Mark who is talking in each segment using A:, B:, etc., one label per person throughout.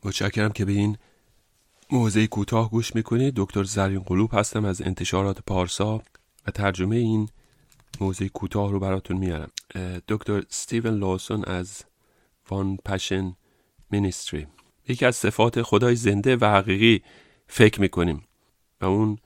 A: متشکرم که به این موضوع کوتاه گوش میکنید. دکتر زرین قلوب هستم از انتشارات پارسا و ترجمه این موضوع کوتاه رو براتون میارم. دکتر استیون لوسون از وان پشن مینیستری. یکی از صفات خدای زنده و حقیقی فکر میکنیم و اون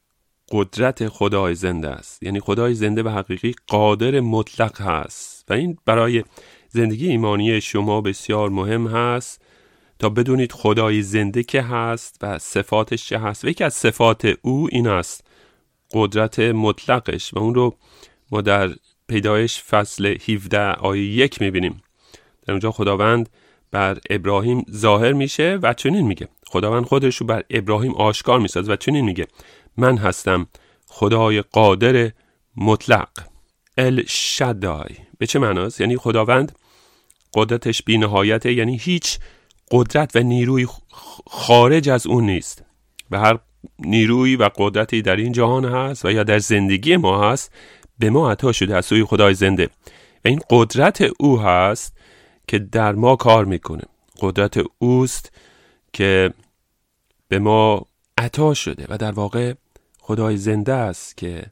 A: قدرت خدای زنده است. یعنی خدای زنده و حقیقی قادر مطلق هست و این برای زندگی ایمانی شما بسیار مهم هست تا بدونید خدای زنده که هست و صفاتش چه هست. و یکی از صفات او این است قدرت مطلقش و اون رو ما در پیدایش فصل 17 آیه 1 میبینیم. در اونجا خداوند بر ابراهیم ظاهر میشه و چنین میگه، خداوند خودش رو بر ابراهیم آشکار میسازه و چنین میگه من هستم خدای قادر مطلق. ال شدای به چه معناست؟ یعنی خداوند قدرتش بی نهایته، یعنی هیچ قدرت و نیروی خارج از اون نیست و هر نیروی و قدرتی در این جهان هست و یا در زندگی ما هست به ما عطا شده از سوی خدای زنده و این قدرت او هست که در ما کار میکنه. قدرت اوست که به ما عطا شده و در واقع خدای زنده است که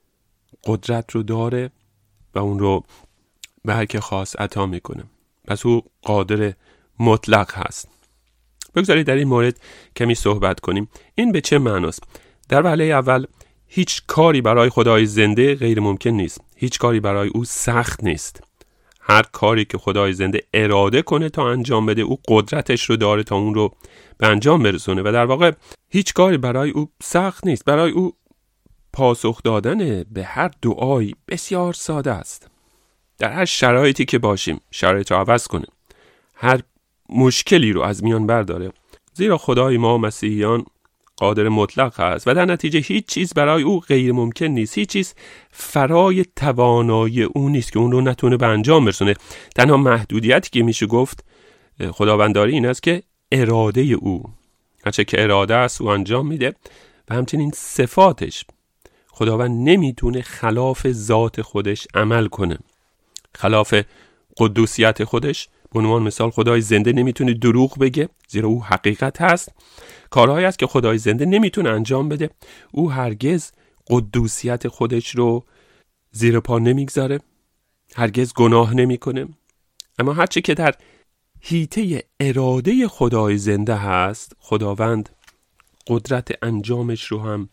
A: قدرت رو داره و اون رو به هر که خواست عطا میکنه. پس او قادر مطلق هست. بگذارید در این مورد کمی صحبت کنیم. این به چه معناست؟ در وهله اول هیچ کاری برای خدای زنده غیر ممکن نیست. هیچ کاری برای او سخت نیست. هر کاری که خدای زنده اراده کنه تا انجام بده او قدرتش رو داره تا اون رو به انجام برسونه و در واقع هیچ کاری برای او سخت نیست. برای او پاسخ دادن به هر دعایی بسیار ساده است. در هر شرایطی که باشیم شرایط رو عوض کنه، هر مشکلی رو از میان برداره، زیرا خدای ما مسیحیان قادر مطلق هست و در نتیجه هیچ چیز برای او غیر ممکن نیست. هیچ چیز فرای توانایی او نیست که اون رو نتونه به انجام برسونه. تنها محدودیتی که میشه گفت خداونداری این است که اراده او، هرچه که اراده است او انجام میده و همچنین صفاتش. خداوند نمیتونه خلاف ذات خودش عمل کنه، خلاف قدوسیت خودش. به عنوان مثال خدای زنده نمیتونه دروغ بگه زیرا او حقیقت هست. کارهایی است که خدای زنده نمیتونه انجام بده. او هرگز قدوسیت خودش رو زیر پا نمیگذاره، هرگز گناه نمیکنه. اما هرچه که در حیطه اراده خدای زنده هست خداوند قدرت انجامش رو هم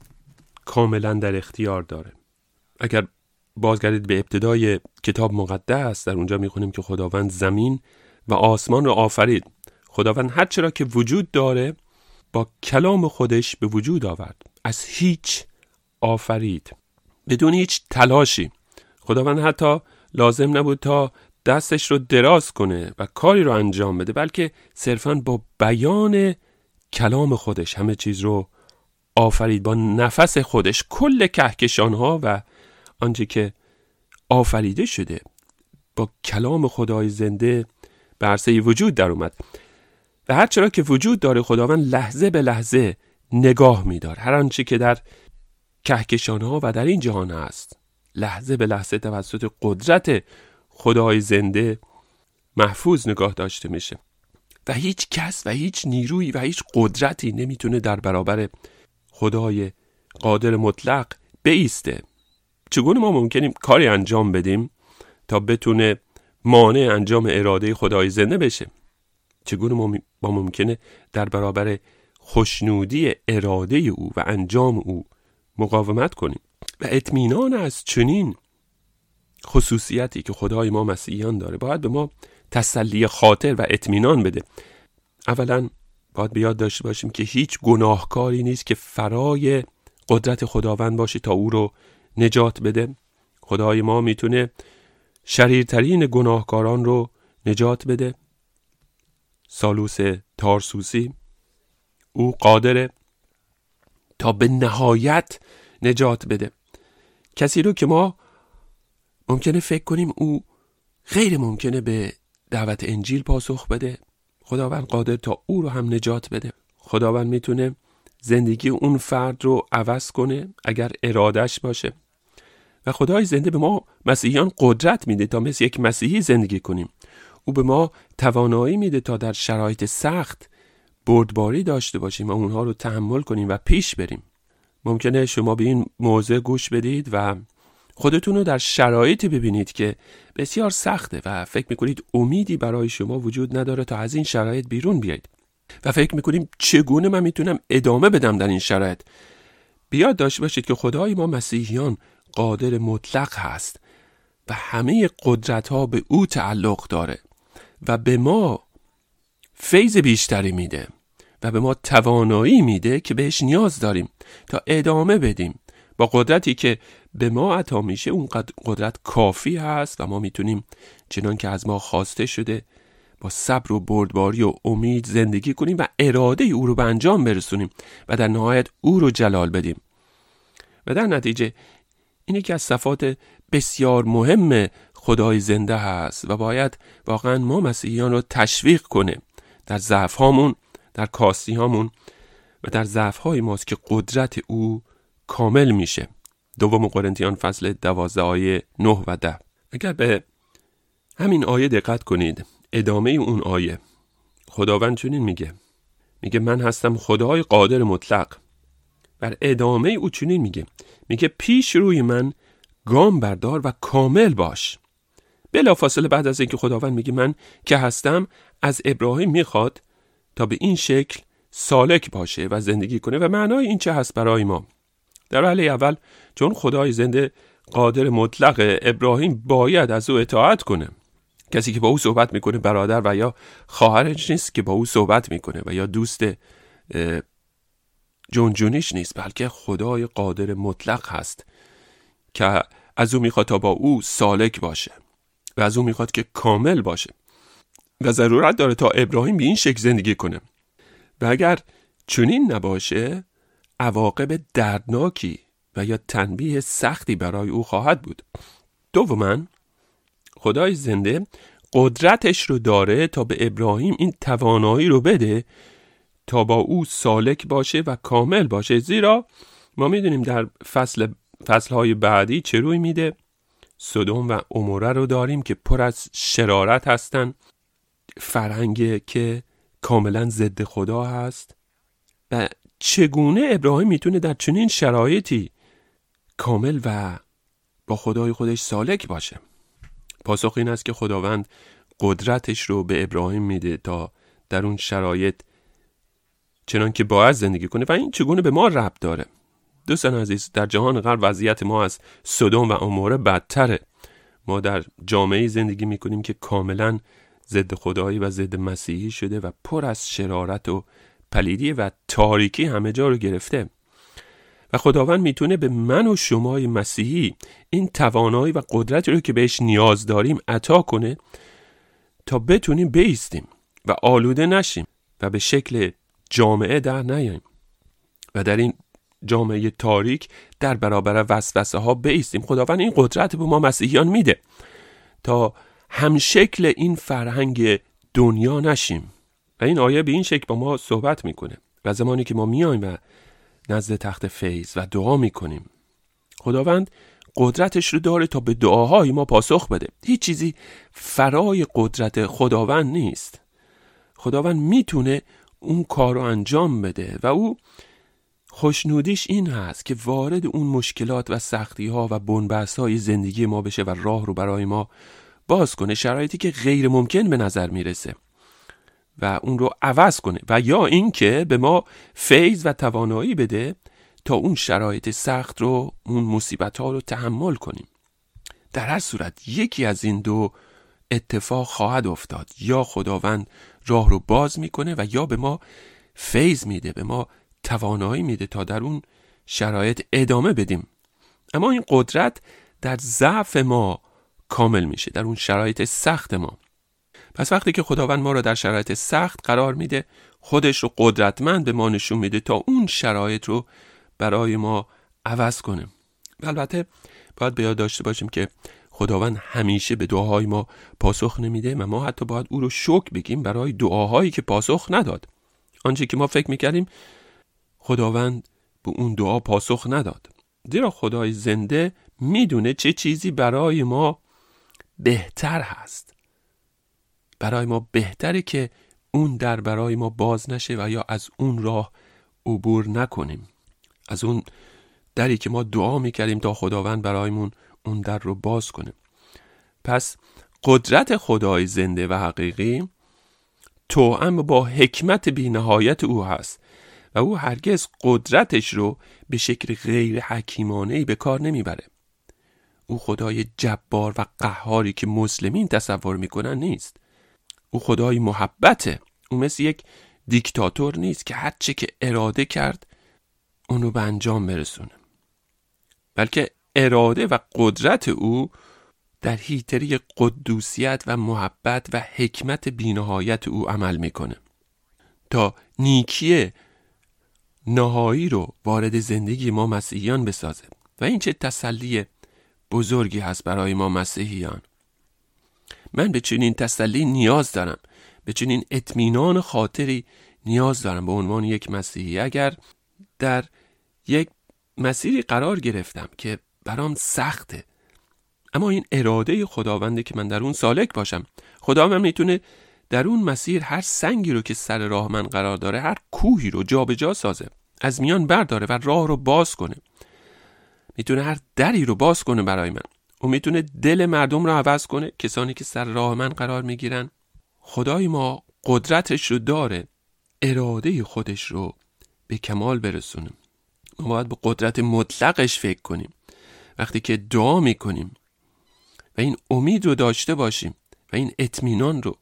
A: کاملا در اختیار داره. اگر بازگردید به ابتدای کتاب مقدس در اونجا میخونیم که خداوند زمین و آسمان رو آفرید. خداوند هر چرا که وجود داره با کلام خودش به وجود آورد. از هیچ آفرید بدون هیچ تلاشی. خداوند حتی لازم نبود تا دستش رو دراز کنه و کاری رو انجام بده، بلکه صرفاً با بیان کلام خودش همه چیز رو آفرید. با نفس خودش کل کهکشان‌ها و آنچه که آفریده شده با کلام خدای زنده به عرصه وجود در اومد و هر چرا که وجود داره خداوند لحظه به لحظه نگاه می‌داره. هر آنچه که در کهکشان‌ها و در این جهان هست لحظه به لحظه توسط قدرت خدای زنده محفوظ نگاه داشته میشه و هیچ کس و هیچ نیرویی و هیچ قدرتی نمیتونه در برابر خدای قادر مطلق بایسته. چگونه ما ممکنیم کاری انجام بدیم تا بتونه مانع انجام اراده خدای زنده بشه؟ چگونه ما ممکنه در برابر خوشنودی اراده او و انجام او مقاومت کنیم؟ و اطمینان از چنین خصوصیتی که خدای ما مسیحیان داره باید به ما تسلی خاطر و اطمینان بده. اولا باید به یاد داشته باشیم که هیچ گناهکاری نیست که فرای قدرت خداوند باشه تا او رو نجات بده. خدای ما میتونه شریرترین گناهکاران رو نجات بده. سالوس تارسوسی او قادره تا به نهایت نجات بده. کسی رو که ما ممکنه فکر کنیم او غیر ممکنه به دعوت انجیل پاسخ بده، خداوند قادر تا او رو هم نجات بده. خداوند میتونه زندگی اون فرد رو عوض کنه اگر ارادش باشه و خدای زنده به ما مسیحیان قدرت میده تا مثل یک مسیحی زندگی کنیم. او به ما توانایی میده تا در شرایط سخت بردباری داشته باشیم و اونها رو تحمل کنیم و پیش بریم. ممکنه شما به این موضوع گوش بدید و خودتون رو در شرایطی ببینید که بسیار سخته و فکر میکنید امیدی برای شما وجود نداره تا از این شرایط بیرون بیایید و فکر میکنیم چگونه من میتونم ادامه بدم در این شرایط. بیاد داشته باشید که خدای ما مسیحیان قادر مطلق هست و همه قدرت ها به او تعلق داره و به ما فیض بیشتری میده و به ما توانایی میده که بهش نیاز داریم تا ادامه بدیم. با قدرتی که به ما عطا میشه اون قدرت کافی هست و ما میتونیم چنان که از ما خواسته شده با صبر و بردباری و امید زندگی کنیم و اراده او رو به انجام برسونیم و در نهایت او رو جلال بدیم. و در نتیجه این یکی از صفات بسیار مهم خدای زنده هست و باید واقعا ما مسیحیان رو تشویق کنه در ضعف هامون، در کاستی هامون و در ضعف های ماست که قدرت او کامل میشه. دوم قرنتیان فصل 12 آیه 9 و 10. اگر به همین آیه دقت کنید، ادامه اون آیه خداوند چنین میگه من هستم خدای قادر مطلق. بر ادامه او چنین میگه پیش روی من گام بردار و کامل باش. بلافاصله بعد از اینکه خداوند میگه من که هستم، از ابراهیم میخواد تا به این شکل سالک باشه و زندگی کنه. و معنای این چه هست برای ما؟ در وهله اول چون خدای زنده قادر مطلق، ابراهیم باید از او اطاعت کنه. کسی که با او صحبت میکنه برادر و یا خواهرش نیست که با او صحبت میکنه و یا دوست جونجونیش نیست، بلکه خدای قادر مطلق هست که از او میخواد تا با او سالک باشه و از او میخواد که کامل باشه و ضرورت داره تا ابراهیم به این شکل زندگی کنه. و اگر چنین نباشه عواقب دردناکی و یا تنبیه سختی برای او خواهد بود. دوماً خدای زنده قدرتش رو داره تا به ابراهیم این توانایی رو بده تا با او سالک باشه و کامل باشه. زیرا ما میدونیم در فصلهای بعدی چه روی میده. سدوم و عموره رو داریم که پر از شرارت هستن، فرهنگی که کاملا ضد خدا هست. و چگونه ابراهیم میتونه در چنین شرایطی کامل و با خدای خودش سالک باشه؟ پاسخ این است که خداوند قدرتش رو به ابراهیم میده تا در اون شرایط چنان که باید زندگی کنه. و این چگونه به ما ربط داره؟ دوستان عزیز، در جهان غرب وضعیت ما از سدوم و عموره بدتره. ما در جامعه زندگی میکنیم که کاملا ضد خدایی و ضد مسیحی شده و پر از شرارت و پلیدی و تاریکی همه جا رو گرفته. و خداوند میتونه به من و شمای مسیحی این توانایی و قدرتی رو که بهش نیاز داریم عطا کنه تا بتونیم بایستیم و آلوده نشیم و به شکل جامعه در نیاییم و در این جامعه تاریک در برابر وسوسه ها بایستیم. خداوند این قدرت به ما مسیحیان میده تا همشکل این فرهنگ دنیا نشیم. و این آیه به این شکل با ما صحبت میکنه. و زمانی که ما میایم و نزد تخت فیض و دعا میکنیم، خداوند قدرتش رو داره تا به دعاهای ما پاسخ بده. هیچ چیزی فرای قدرت خداوند نیست. خداوند میتونه اون کار رو انجام بده و او خوشنودیش این هست که وارد اون مشکلات و سختی ها و بنبست های زندگی ما بشه و راه رو برای ما باز کنه، شرایطی که غیر ممکن به نظر میرسه و اون رو عوض کنه. و یا این که به ما فیض و توانایی بده تا اون شرایط سخت رو، اون مصیبت ها رو تحمل کنیم. در هر صورت یکی از این دو اتفاق خواهد افتاد. یا خداوند راه رو باز میکنه و یا به ما فیض میده، به ما توانایی میده تا در اون شرایط ادامه بدیم. اما این قدرت در ضعف ما کامل میشه، در اون شرایط سخت ما. پس وقتی که خداوند ما را در شرایط سخت قرار میده، خودش رو قدرتمند به ما نشون میده تا اون شرایط رو برای ما عوض کنه. البته باید به یاد داشته باشیم که خداوند همیشه به دعاهای ما پاسخ نمیده و ما حتی باید او رو شکر بگیم برای دعاهایی که پاسخ نداد. آنچه که ما فکر میکردیم خداوند به اون دعا پاسخ نداد. زیرا خدای زنده میدونه چه چیزی برای ما بهتر هست. برای ما بهتره که اون در برای ما باز نشه و یا از اون راه عبور نکنیم، از اون دری که ما دعا میکردیم تا خداوند برایمون اون در رو باز کنه. پس قدرت خدای زنده و حقیقی توأم با حکمت بی‌نهایت او هست و او هرگز قدرتش رو به شکل غیر حکیمانه‌ای به کار نمیبره. او خدای جبار و قهاری که مسلمین تصور میکنن نیست. او خدای محبته. او مثل یک دیکتاتور نیست که هر چه که اراده کرد اونو به انجام برسونه، بلکه اراده و قدرت او در حیطه قدوسیت و محبت و حکمت بی‌نهایت او عمل میکنه تا نیکی نهایی رو وارد زندگی ما مسیحیان بسازه. و این چه تسلی بزرگی هست برای ما مسیحیان. من به چنین تسلی نیاز دارم، به چنین اطمینان خاطری نیاز دارم به عنوان یک مسیحی. اگر در یک مسیری قرار گرفتم که برام سخته، اما این اراده خداونده که من در اون سالک باشم، خداوند میتونه در اون مسیر هر سنگی رو که سر راه من قرار داره، هر کوهی رو جابجا سازه، از میان برداره و راه رو باز کنه. میتونه هر دری رو باز کنه برای من. او میتونه دل مردم رو عوض کنه، کسانی که سر راه من قرار میگیرن. خدای ما قدرتش رو داره اراده خودش رو به کمال برسونه. ما باید به قدرت مطلقش فکر کنیم وقتی که دعا میکنیم و این امید رو داشته باشیم و این اطمینان رو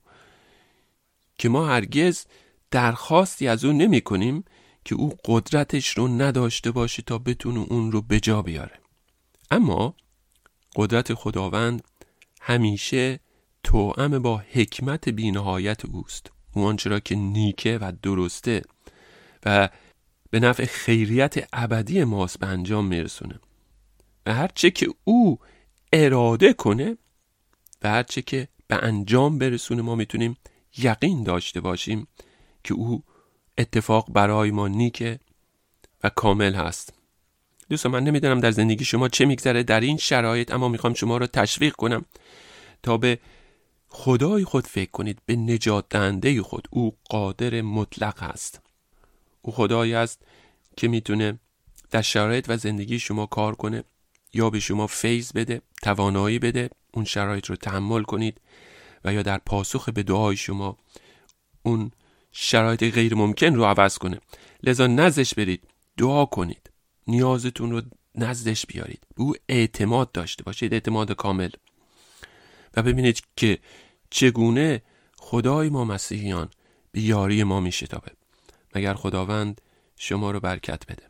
A: که ما هرگز درخواستی از اون نمی کنیم که او قدرتش رو نداشته باشه تا بتونه اون رو به جا بیاره. اما قدرت خداوند همیشه توأم با حکمت بی‌نهایت اوست. او آنچه را که نیکه و درسته و به نفع خیریت ابدی ماست به انجام میرسونه و هر چه که او اراده کنه و هر چه که به انجام برسونه ما میتونیم یقین داشته باشیم که او اتفاق برای ما نیکه و کامل هست. دوستان، من نمیدونم در زندگی شما چه میگذره در این شرایط، اما میخوام شما رو تشویق کنم تا به خدای خود فکر کنید، به نجات دهنده خود. او قادر مطلق هست. او خدایی است که میتونه در شرایط و زندگی شما کار کنه یا به شما فیض بده، توانایی بده اون شرایط رو تحمل کنید و یا در پاسخ به دعای شما اون شرایط غیر ممکن رو عوض کنه. لذا نزدش برید، دعا کنید، نیازتون رو نزدش بیارید، به او اعتماد داشته باشید، اعتماد کامل، و ببینید که چگونه خدای ما مسیحیان به یاری ما میشتابه. مگر خداوند شما رو برکت بده.